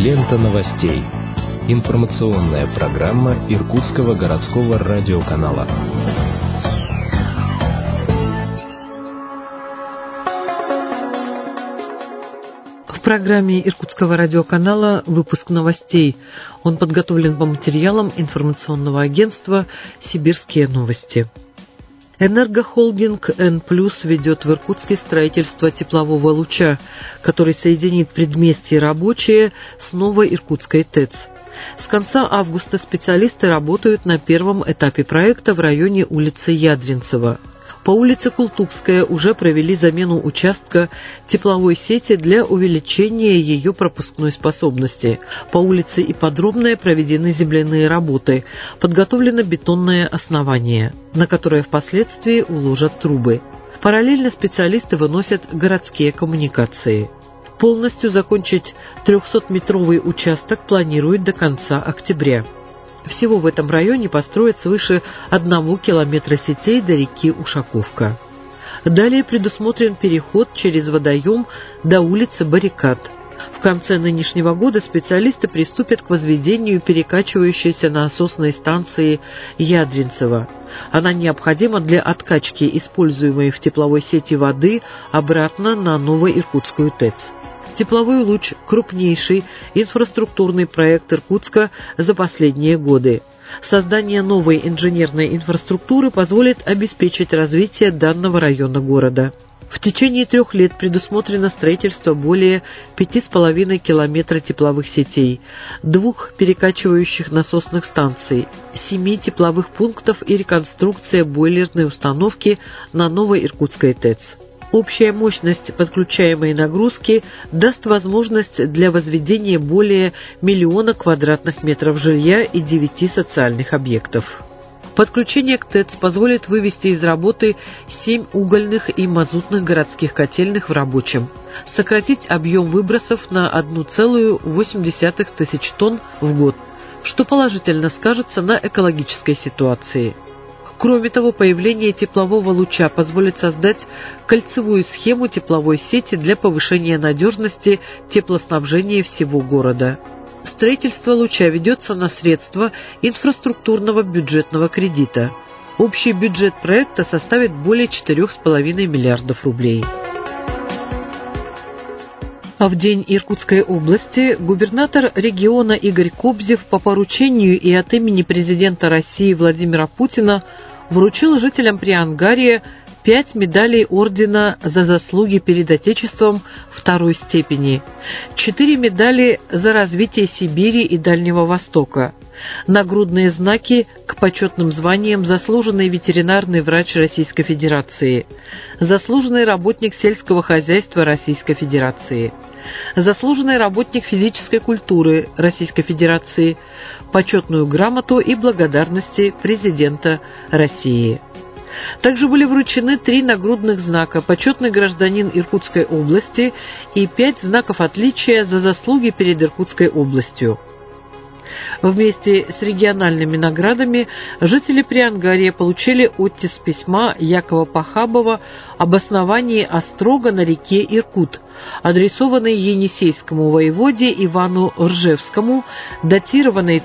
Лента новостей. Информационная программа Иркутского городского радиоканала. В программе Иркутского радиоканала выпуск новостей. Он подготовлен по материалам информационного агентства «Сибирские новости». Энергохолдинг Н+ ведет в Иркутске строительство теплового луча, который соединит предместье Рабочее с новой Иркутской ТЭЦ. С конца августа специалисты работают на первом этапе проекта в районе улицы Ядринцева. По улице Култукская уже провели замену участка тепловой сети для увеличения ее пропускной способности. По улице Ипподромная проведены земляные работы, подготовлено бетонное основание, на которое впоследствии уложат трубы. Параллельно специалисты выносят городские коммуникации. Полностью закончить 300-метровый участок планируют до конца октября. Всего в этом районе построят свыше 1 километра сетей до реки Ушаковка. Далее предусмотрен переход через водоем до улицы Баррикад. В конце нынешнего года специалисты приступят к возведению перекачивающейся насосной станции Ядринцево. Она необходима для откачки используемой в тепловой сети воды обратно на Новоиркутскую ТЭЦ. Тепловой луч – крупнейший инфраструктурный проект Иркутска за последние годы. Создание новой инженерной инфраструктуры позволит обеспечить развитие данного района города. В течение 3 лет предусмотрено строительство более 5,5 километра тепловых сетей, 2 перекачивающих насосных станций, 7 тепловых пунктов и реконструкция бойлерной установки на Новой Иркутской ТЭЦ. Общая мощность подключаемой нагрузки даст возможность для возведения более 1 000 000 квадратных метров жилья и 9 социальных объектов. Подключение к ТЭЦ позволит вывести из работы 7 угольных и мазутных городских котельных в рабочем, сократить объем выбросов на 1,8 тысяч тонн в год, что положительно скажется на экологической ситуации. Кроме того, появление теплового луча позволит создать кольцевую схему тепловой сети для повышения надежности теплоснабжения всего города. Строительство луча ведется на средства инфраструктурного бюджетного кредита. Общий бюджет проекта составит более 4,5 миллиардов рублей. А в день Иркутской области губернатор региона Игорь Кобзев по поручению и от имени президента России Владимира Путина вручил жителям Приангария 5 медалей ордена за заслуги перед Отечеством 2-й степени, 4 медали за развитие Сибири и Дальнего Востока, нагрудные знаки к почетным званиям заслуженный ветеринарный врач Российской Федерации, заслуженный работник сельского хозяйства Российской Федерации, заслуженный работник физической культуры Российской Федерации, почетную грамоту и благодарности президента России. Также были вручены 3 нагрудных знака «Почетный гражданин Иркутской области» и 5 знаков отличия за заслуги перед Иркутской областью. Вместе с региональными наградами жители Приангария получили оттиск письма Якова Пахабова об основании острога на реке Иркут, адресованный Енисейскому воеводе Ивану Ржевскому, датированный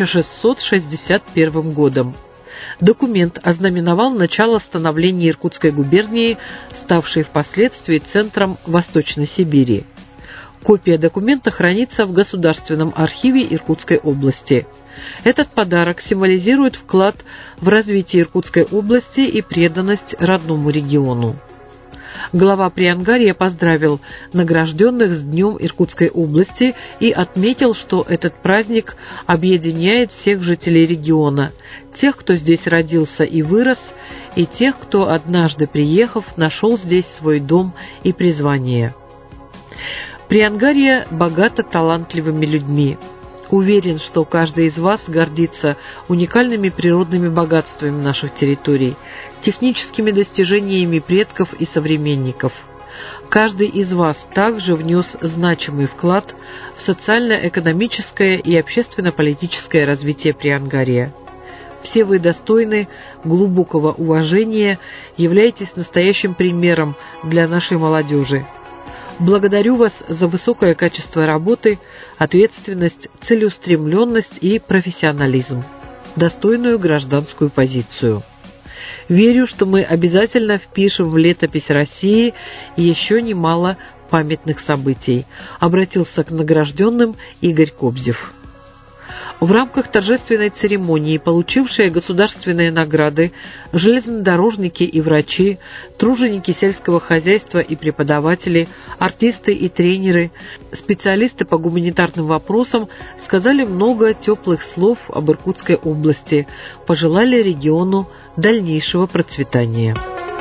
1661 годом. Документ ознаменовал начало становления Иркутской губернии, ставшей впоследствии центром Восточной Сибири. Копия документа хранится в Государственном архиве Иркутской области. Этот подарок символизирует вклад в развитие Иркутской области и преданность родному региону. Глава Приангария поздравил награжденных с Днем Иркутской области и отметил, что этот праздник объединяет всех жителей региона, тех, кто здесь родился и вырос, и тех, кто, однажды приехав, нашел здесь свой дом и призвание. Приангария богата талантливыми людьми. Уверен, что каждый из вас гордится уникальными природными богатствами наших территорий, техническими достижениями предков и современников. Каждый из вас также внес значимый вклад в социально-экономическое и общественно-политическое развитие Приангария. Все вы достойны глубокого уважения, являетесь настоящим примером для нашей молодежи. Благодарю вас за высокое качество работы, ответственность, целеустремленность и профессионализм, достойную гражданскую позицию. Верю, что мы обязательно впишем в летопись России еще немало памятных событий, обратился к награжденным Игорь Кобзев. В рамках торжественной церемонии получившие государственные награды железнодорожники и врачи, труженики сельского хозяйства и преподаватели, артисты и тренеры, специалисты по гуманитарным вопросам сказали много теплых слов об Иркутской области, пожелали региону дальнейшего процветания.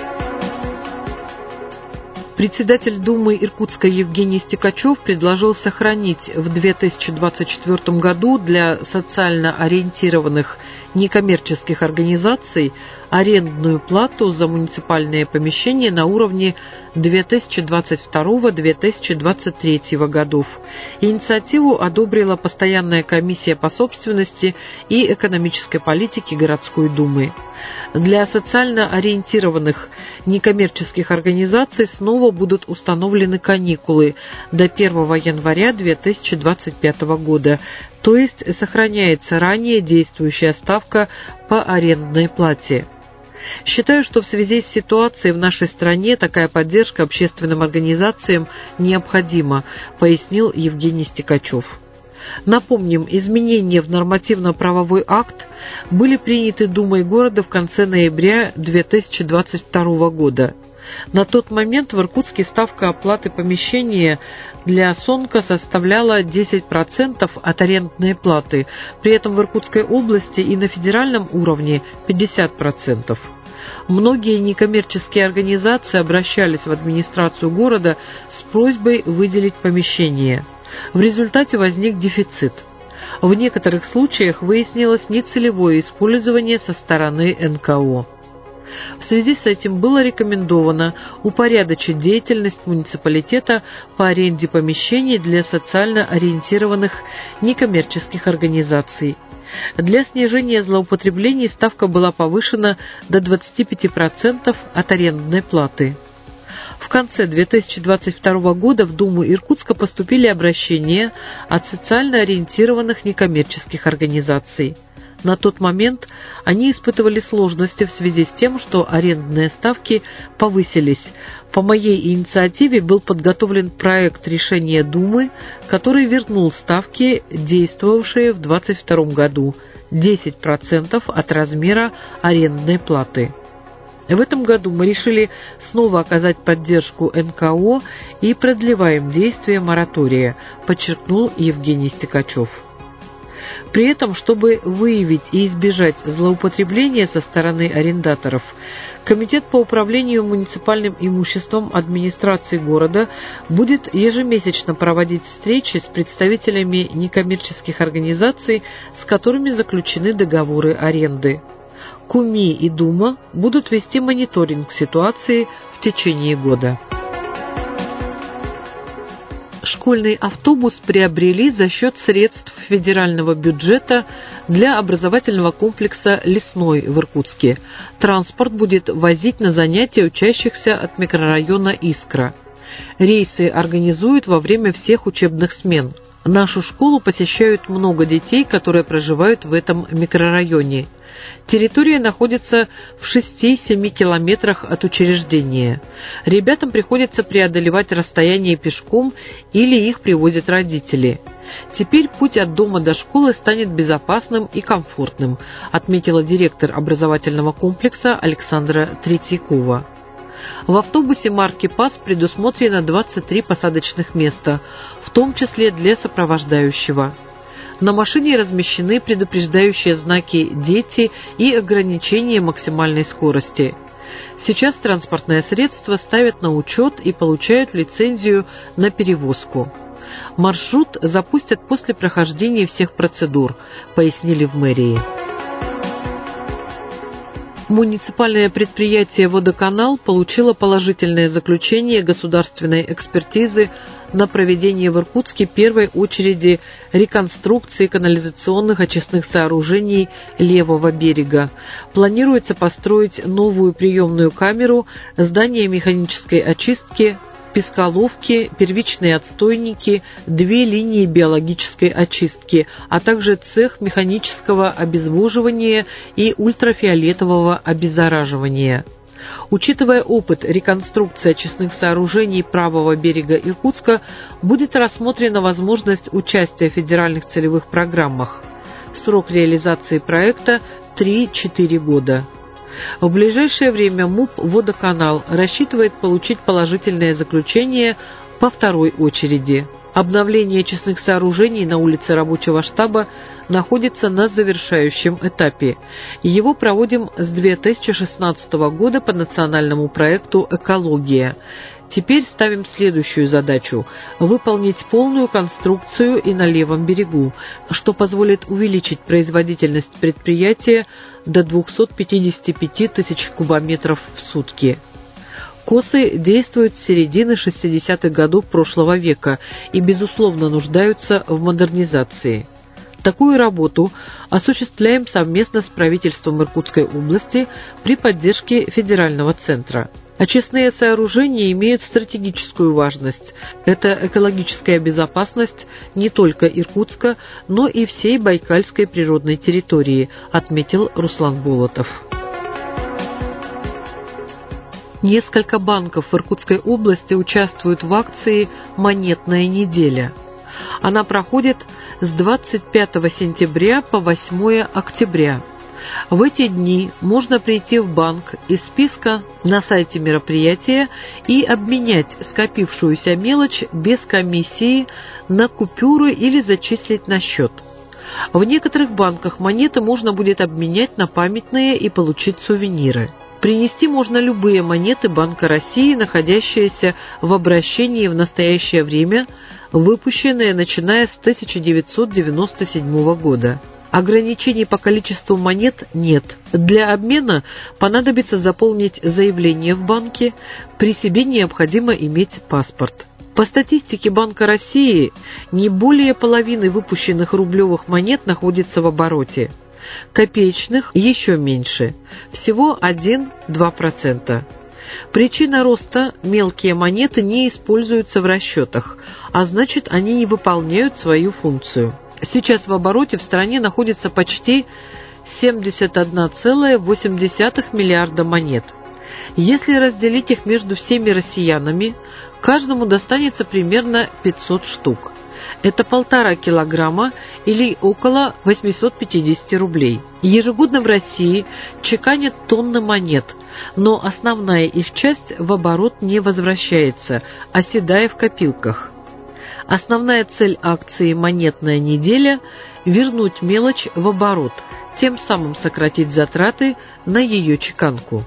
Председатель Думы Иркутска Евгений Стекачев предложил сохранить в 2024 году для социально ориентированных некоммерческих организаций арендную плату за муниципальные помещения на уровне 2022-2023 годов. Инициативу одобрила Постоянная комиссия по собственности и экономической политике городской думы. Для социально ориентированных некоммерческих организаций снова будут установлены каникулы до 1 января 2025 года, то есть сохраняется ранее действующая ставка по арендной плате. Считаю, что в связи с ситуацией в нашей стране такая поддержка общественным организациям необходима, пояснил Евгений Стекачев. Напомним, изменения в нормативно-правовой акт были приняты Думой города в конце ноября 2022 года. На тот момент в Иркутске ставка оплаты помещения для СОНКа составляла 10% от арендной платы, при этом в Иркутской области и на федеральном уровне 50%. Многие некоммерческие организации обращались в администрацию города с просьбой выделить помещение. В результате возник дефицит. В некоторых случаях выяснилось нецелевое использование со стороны НКО. В связи с этим было рекомендовано упорядочить деятельность муниципалитета по аренде помещений для социально ориентированных некоммерческих организаций. Для снижения злоупотреблений ставка была повышена до 25% от арендной платы. В конце 2022 года в Думу Иркутска поступили обращения от социально ориентированных некоммерческих организаций. На тот момент они испытывали сложности в связи с тем, что арендные ставки повысились. По моей инициативе был подготовлен проект решения Думы, который вернул ставки, действовавшие в 2022 году, 10% от размера арендной платы. В этом году мы решили снова оказать поддержку НКО и продлеваем действие моратория, подчеркнул Евгений Стекачев. При этом, чтобы выявить и избежать злоупотребления со стороны арендаторов, Комитет по управлению муниципальным имуществом администрации города будет ежемесячно проводить встречи с представителями некоммерческих организаций, с которыми заключены договоры аренды. КУМИ и Дума будут вести мониторинг ситуации в течение года. Школьный автобус приобрели за счет средств федерального бюджета для образовательного комплекса «Лесной» в Иркутске. Транспорт будет возить на занятия учащихся от микрорайона Искра. Рейсы организуют во время всех учебных смен. Нашу школу посещают много детей, которые проживают в этом микрорайоне. Территория находится в 6-7 километрах от учреждения. Ребятам приходится преодолевать расстояние пешком или их привозят родители. Теперь путь от дома до школы станет безопасным и комфортным, отметила директор образовательного комплекса Александра Третьякова. В автобусе марки ПАС предусмотрено 23 посадочных места, в том числе для сопровождающего. На машине размещены предупреждающие знаки «Дети» и ограничение максимальной скорости. Сейчас транспортное средство ставят на учет и получают лицензию на перевозку. Маршрут запустят после прохождения всех процедур, пояснили в мэрии. Муниципальное предприятие «Водоканал» получило положительное заключение государственной экспертизы на проведение в Иркутске первой очереди реконструкции канализационных очистных сооружений левого берега. Планируется построить новую приемную камеру, здание механической очистки, песколовки, первичные отстойники, 2 линии биологической очистки, а также цех механического обезвоживания и ультрафиолетового обеззараживания. Учитывая опыт реконструкции очистных сооружений правого берега Иркутска, будет рассмотрена возможность участия в федеральных целевых программах. Срок реализации проекта – 3-4 года. В ближайшее время МУП «Водоканал» рассчитывает получить положительное заключение по второй очереди. Обновление очистных сооружений на улице Рабочего штаба находится на завершающем этапе. Его проводим с 2016 года по национальному проекту «Экология». Теперь ставим следующую задачу – выполнить полную конструкцию и на левом берегу, что позволит увеличить производительность предприятия до 255 тысяч кубометров в сутки. КОСы действуют с середины 60-х годов прошлого века и, безусловно, нуждаются в модернизации. Такую работу осуществляем совместно с правительством Иркутской области при поддержке федерального центра. Очистные сооружения имеют стратегическую важность. Это экологическая безопасность не только Иркутска, но и всей Байкальской природной территории, отметил Руслан Болотов. Несколько банков в Иркутской области участвуют в акции «Монетная неделя». Она проходит с 25 сентября по 8 октября. В эти дни можно прийти в банк из списка на сайте мероприятия и обменять скопившуюся мелочь без комиссии на купюры или зачислить на счет. В некоторых банках монеты можно будет обменять на памятные и получить сувениры. Принести можно любые монеты Банка России, находящиеся в обращении в настоящее время, выпущенные начиная с 1997 года. Ограничений по количеству монет нет. Для обмена понадобится заполнить заявление в банке, при себе необходимо иметь паспорт. По статистике Банка России, не более половины выпущенных рублевых монет находится в обороте. Копеечных еще меньше, всего 1-2%. Причина роста – мелкие монеты не используются в расчетах, а значит, они не выполняют свою функцию. Сейчас в обороте в стране находится почти 71,8 миллиарда монет. Если разделить их между всеми россиянами, каждому достанется примерно 500 штук. Это 1,5 килограмма или около 850 рублей. Ежегодно в России чеканят тонны монет, но основная их часть в оборот не возвращается, оседая в копилках. Основная цель акции «Монетная неделя» – вернуть мелочь в оборот, тем самым сократить затраты на ее чеканку.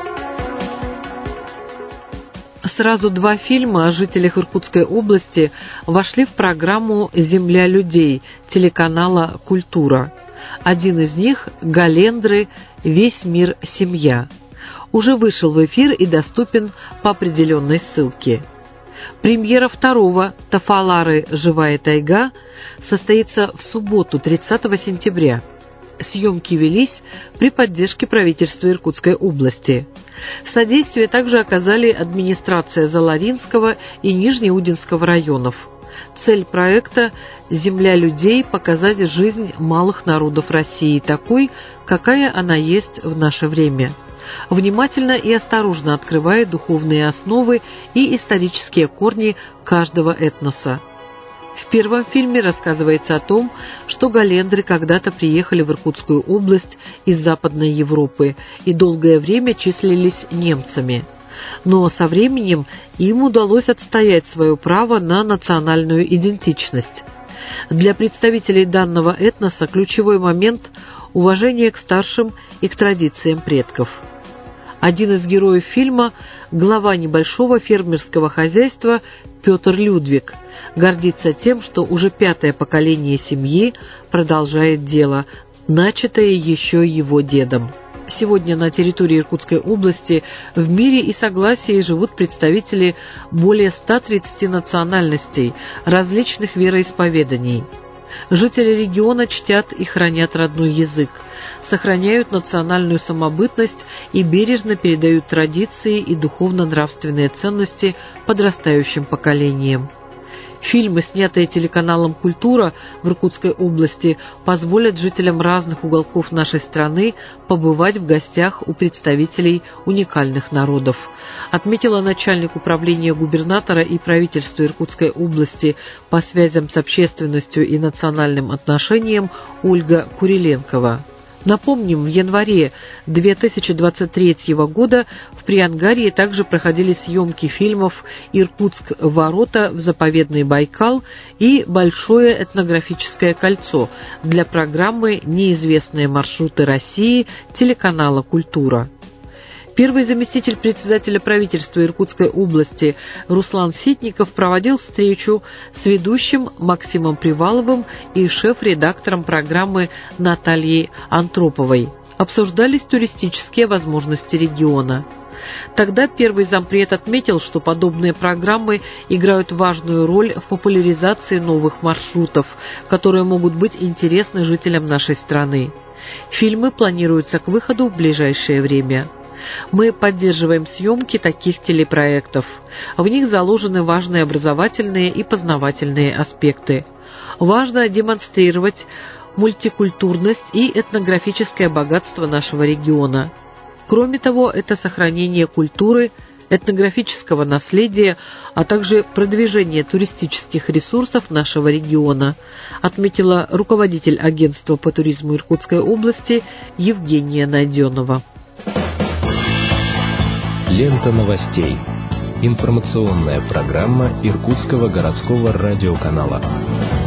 Сразу 2 фильма о жителях Иркутской области вошли в программу «Земля людей» телеканала «Культура». Один из них – «Галендры. Весь мир. Семья». Уже вышел в эфир и доступен по определенной ссылке. Премьера второго «Тафалары. Живая тайга» состоится в субботу, 30 сентября. Съемки велись при поддержке правительства Иркутской области. Содействие также оказали администрация Заларинского и Нижнеудинского районов. Цель проекта «Земля людей» – показать жизнь малых народов России такой, какая она есть в наше время. Внимательно и осторожно открывая духовные основы и исторические корни каждого этноса. В первом фильме рассказывается о том, что галендры когда-то приехали в Иркутскую область из Западной Европы и долгое время числились немцами. Но со временем им удалось отстоять свое право на национальную идентичность. Для представителей данного этноса ключевой момент – уважение к старшим и к традициям предков. Один из героев фильма – глава небольшого фермерского хозяйства Петр Людвиг. Гордится тем, что уже 5-е поколение семьи продолжает дело, начатое еще его дедом. Сегодня на территории Иркутской области в мире и согласии живут представители более 130 национальностей, различных вероисповеданий. Жители региона чтят и хранят родной язык, сохраняют национальную самобытность и бережно передают традиции и духовно-нравственные ценности подрастающим поколениям. Фильмы, снятые телеканалом «Культура» в Иркутской области, позволят жителям разных уголков нашей страны побывать в гостях у представителей уникальных народов, отметила начальник управления губернатора и правительства Иркутской области по связям с общественностью и национальным отношениям Ольга Куриленкова. Напомним, в январе 2023 года в Приангарье также проходили съемки фильмов «Иркутск. Ворота в заповедный Байкал» и «Большое этнографическое кольцо» для программы «Неизвестные маршруты России» телеканала «Культура». Первый заместитель председателя правительства Иркутской области Руслан Ситников проводил встречу с ведущим Максимом Приваловым и шеф-редактором программы Натальей Антроповой. Обсуждались туристические возможности региона. Тогда первый зампред отметил, что подобные программы играют важную роль в популяризации новых маршрутов, которые могут быть интересны жителям нашей страны. Фильмы планируются к выходу в ближайшее время. Мы поддерживаем съемки таких телепроектов. В них заложены важные образовательные и познавательные аспекты. Важно демонстрировать мультикультурность и этнографическое богатство нашего региона. Кроме того, это сохранение культуры, этнографического наследия, а также продвижение туристических ресурсов нашего региона, отметила руководитель агентства по туризму Иркутской области Евгения Найденова. Лента новостей. Информационная программа Иркутского городского радиоканала.